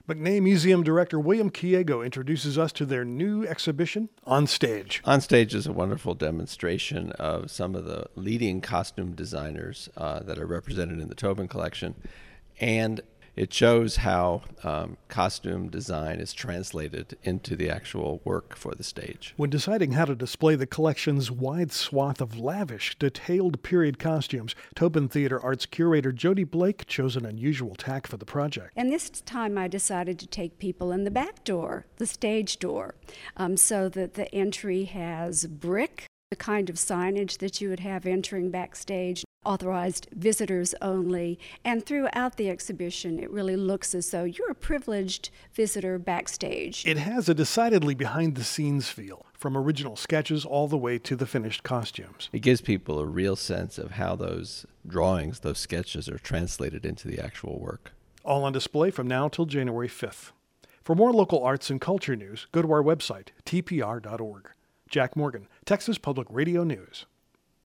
McNay Museum Director William Kiego introduces us to their new exhibition, On Stage. On Stage is a wonderful demonstration of some of the leading costume designers that are represented in the Tobin collection, and it shows how costume design is translated into the actual work for the stage. When deciding how to display the collection's wide swath of lavish, detailed period costumes, Tobin Theater Arts curator Jody Blake chose an unusual tack for the project. And this time I decided to take people in the back door, the stage door, so that the entry has brick, the kind of signage that you would have entering backstage, authorized visitors only, and throughout the exhibition it really looks as though you're a privileged visitor backstage. It has a decidedly behind-the-scenes feel, from original sketches all the way to the finished costumes. It gives people a real sense of how those drawings, those sketches, are translated into the actual work. All on display from now till January 5th. For more local arts and culture news, go to our website, tpr.org. Jack Morgan, Texas Public Radio News.